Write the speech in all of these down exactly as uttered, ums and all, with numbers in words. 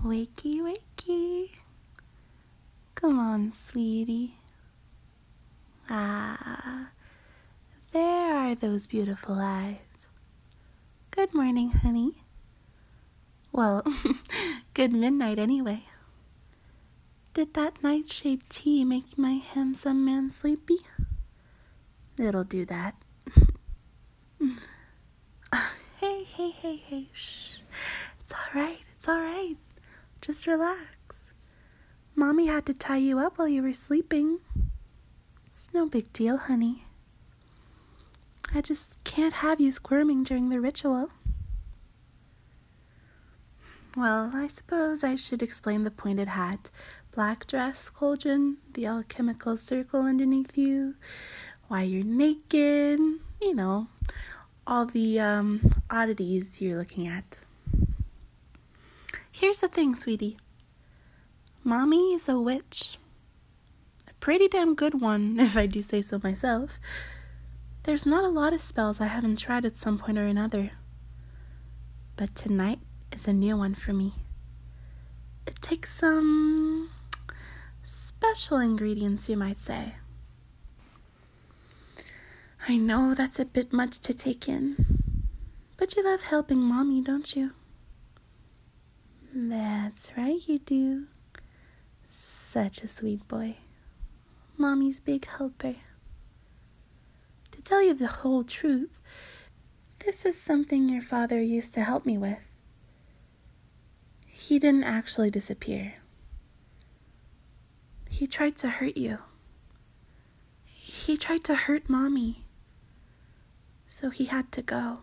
Wakey, wakey. Come on, sweetie. Ah, there are those beautiful eyes. Good morning, honey. Well, good midnight anyway. Did that nightshade tea make my handsome man sleepy? It'll do that. Hey, hey, hey, hey, shh. It's all right, it's all right. Just relax. Mommy had to tie you up while you were sleeping. It's no big deal, honey. I just can't have you squirming during the ritual. Well, I suppose I should explain the pointed hat, black dress, cauldron, the alchemical circle underneath you, why you're naked, you know, all the um, oddities you're looking at. Here's the thing, sweetie. Mommy is a witch. A pretty damn good one, if I do say so myself. There's not a lot of spells I haven't tried at some point or another. But tonight is a new one for me. It takes some special ingredients, you might say. I know that's a bit much to take in, but you love helping Mommy, don't you? That's right, you do. Such a sweet boy. Mommy's big helper. To tell you the whole truth, this is something your father used to help me with. He didn't actually disappear. He tried to hurt you. He tried to hurt Mommy. So he had to go.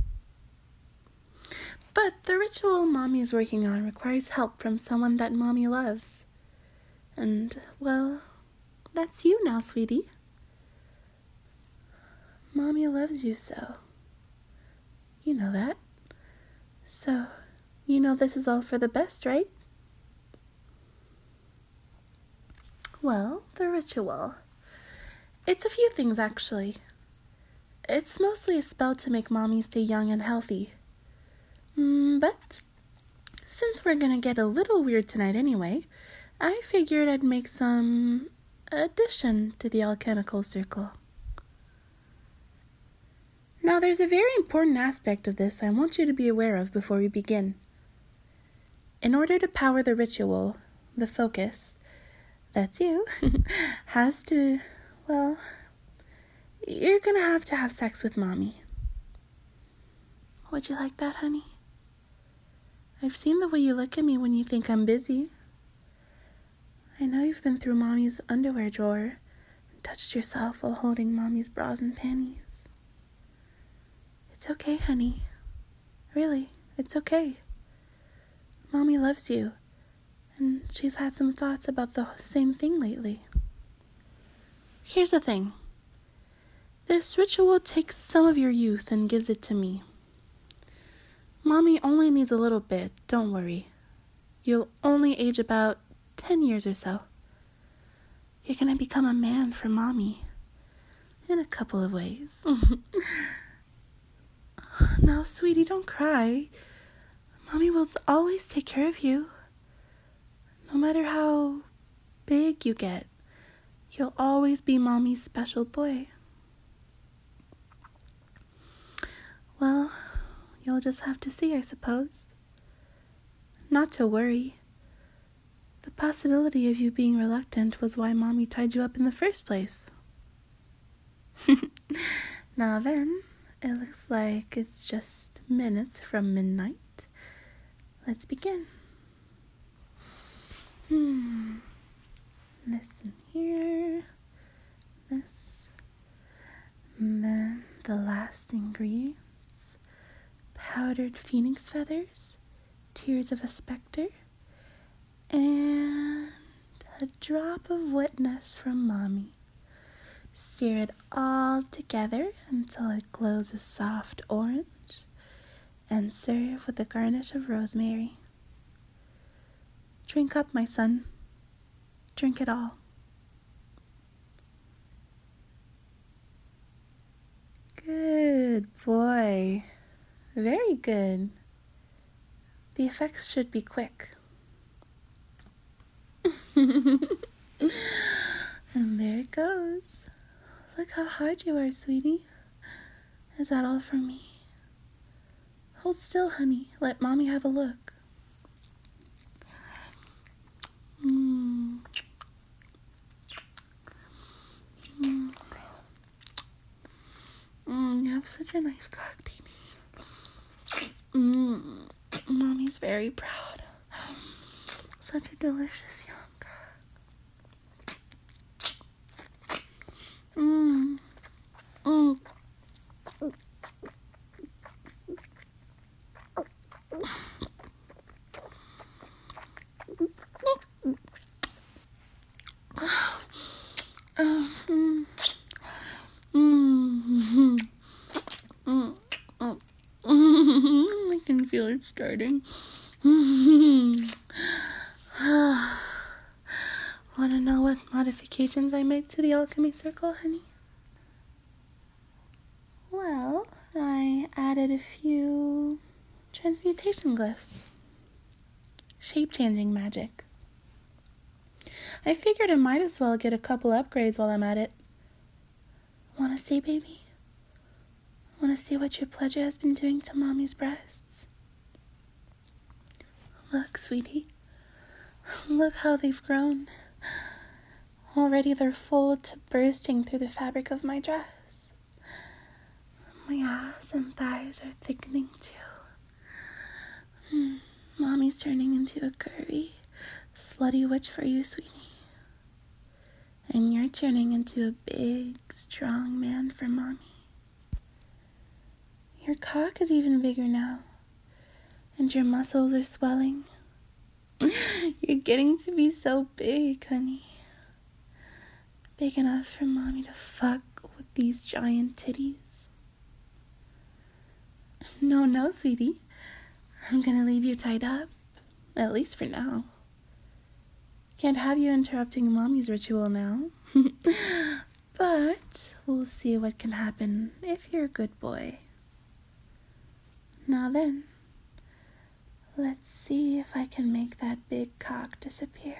But the ritual Mommy is working on requires help from someone that Mommy loves. And, well, that's you now, sweetie. Mommy loves you so. You know that. So, you know this is all for the best, right? Well, the ritual. It's a few things, actually. It's mostly a spell to make Mommy stay young and healthy. Mm, but, since we're gonna get a little weird tonight anyway, I figured I'd make some addition to the alchemical circle. Now, there's a very important aspect of this I want you to be aware of before we begin. In order to power the ritual, the focus, that's you, has to, well, you're gonna have to have sex with Mommy. Would you like that, honey? I've seen the way you look at me when you think I'm busy. I know you've been through Mommy's underwear drawer and touched yourself while holding Mommy's bras and panties. It's okay, honey. Really, it's okay. Mommy loves you, and she's had some thoughts about the same thing lately. Here's the thing. This ritual takes some of your youth and gives it to me. Mommy only needs a little bit, don't worry. You'll only age about ten years or so. You're gonna become a man for Mommy. In a couple of ways. Now, sweetie, don't cry. Mommy will always take care of you. No matter how big you get, you'll always be Mommy's special boy. Well, you'll just have to see, I suppose. Not to worry. The possibility of you being reluctant was why Mommy tied you up in the first place. Now then, it looks like it's just minutes from midnight. Let's begin. Hmm. This in here. This. And then the last ingredients. Powdered phoenix feathers. Tears of a specter. And a drop of wetness from Mommy. Stir it all together until it glows a soft orange. And serve with a garnish of rosemary. Drink up, my son. Drink it all. Good boy. Very good. The effects should be quick. And there it goes. Look how hard you are, sweetie. Is that all for me? Hold still, honey. Let mommy have a look. Mm. Mm. Mm, you have such a nice cock, baby. Mm. Mommy's very proud. Such a delicious young cock. Mm. Mm. Oh, mm. Mm. Mm. Mm. Mm. I can feel it starting. Want to know what modifications I made to the alchemy circle, honey? Well, I added a few transmutation glyphs. Shape-changing magic. I figured I might as well get a couple upgrades while I'm at it. Wanna see, baby? Wanna see what your pleasure has been doing to mommy's breasts? Look, sweetie. Look how they've grown. Already they're full to bursting through the fabric of my dress. My ass and thighs are thickening too. Hmm. Mommy's turning into a curvy, slutty witch for you, sweetie. And you're turning into a big, strong man for mommy. Your cock is even bigger now. And your muscles are swelling. You're getting to be so big, honey. Big enough for mommy to fuck with these giant titties. No, no, sweetie. I'm gonna leave you tied up. At least for now. Can't have you interrupting mommy's ritual now. But we'll see what can happen if you're a good boy. Now then, let's see if I can make that big cock disappear.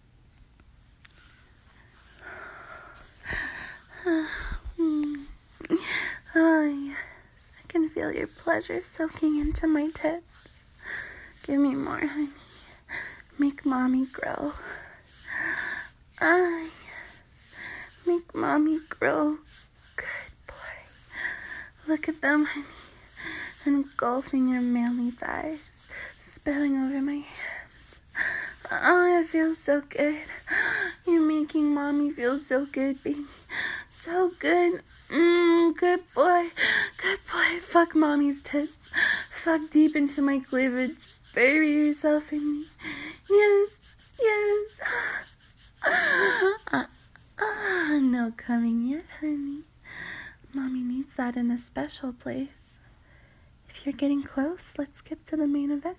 Oh, yes. I can feel your pleasure soaking into my tits. Give me more, honey. Make mommy grow. Ah, yes. Make mommy grow. Good boy. Look at them, honey. Engulfing your manly thighs. Spilling over my hands. Oh, it feels so good. You're making mommy feel so good, baby. So good. Mmm, good boy. Good boy. Fuck mommy's tits. Fuck deep into my cleavage. Bury yourself in me. Yes, yes. Uh, uh, no coming yet, honey. Mommy needs that in a special place. If you're getting close, let's skip to the main event.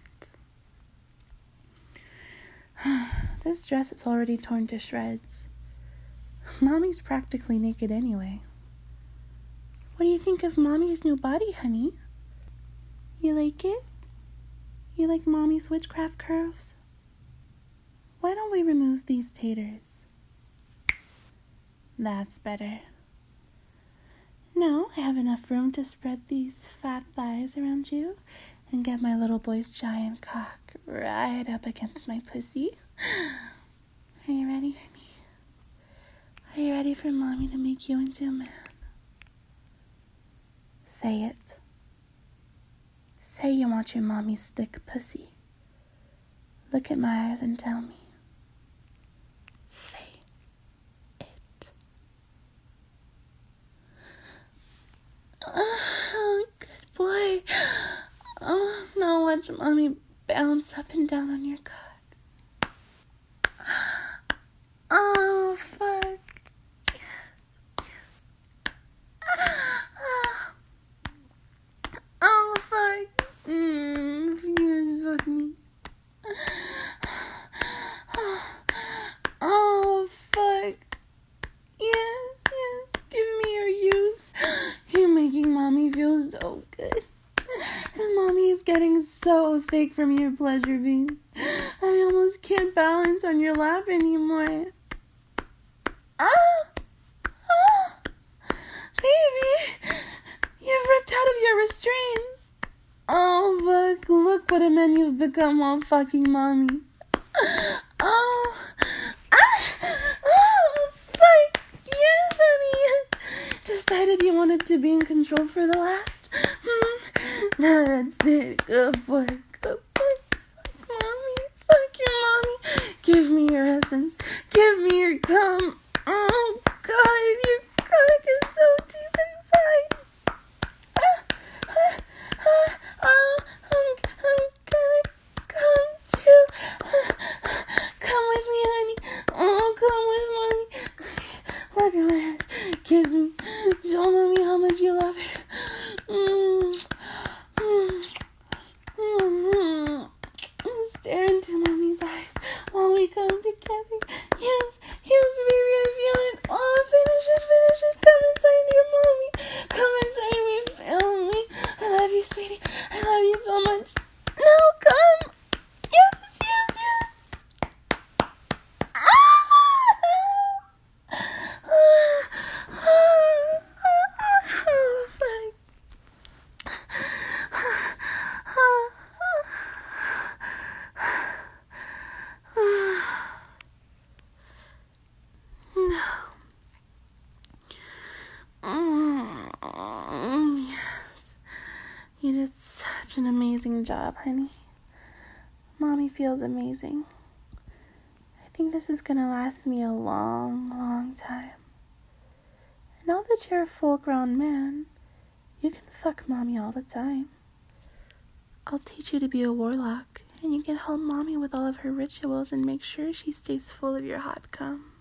This dress is already torn to shreds. Mommy's practically naked anyway. What do you think of mommy's new body, honey? You like it? You like mommy's witchcraft curves? Why don't we remove these taters? That's better. Now I have enough room to spread these fat thighs around you and get my little boy's giant cock right up against my pussy. Are you ready, honey? Are you ready for mommy to make you into a man? Say it. Say you want your mommy's thick pussy. Look at my eyes and tell me. Say it. Oh, good boy. Oh, now watch mommy bounce up and down on your cock. Oh, fuck. Yes, yes. Oh, fuck. Mmm, you fuck me. Oh, fuck. Yes, yes. Give me your youth. You're making mommy feel so good. And mommy is getting so thick from your pleasure beam. I almost can't balance on your lap anymore. Ah! Ah! Baby! You've ripped out of your restraints. Oh, look, look what a man you've become while fucking mommy. Oh, ah, oh, fuck, yes, honey, yes. Decided you wanted to be in control for the last? Hmm. That's it, good boy, good boy. Fuck mommy, fuck your mommy. Give me your essence, give me your cum. Oh, God, your cock is so deep inside. Ah, ah, ah, oh, I'm, I'm gonna come too. Ah, come with me, honey. Oh, come with mommy. Look at my ass. Kiss me. Show mommy how much you love her. Mm. Mm. Mm. Stare into mommy's eyes while we come together. Yes, yes, baby, I feel it. Oh, finish it, finish it. Come inside your mommy. Come inside me, feel me. I love you, sweetie. I love you so much. No, come. Yes, yes, yes. Oh, fuck. Mm, yes. You did such an amazing job, honey. Mommy feels amazing. I think this is gonna last me a long, long time. And now that you're a full-grown man, you can fuck mommy all the time. I'll teach you to be a warlock, and you can help mommy with all of her rituals and make sure she stays full of your hot cum.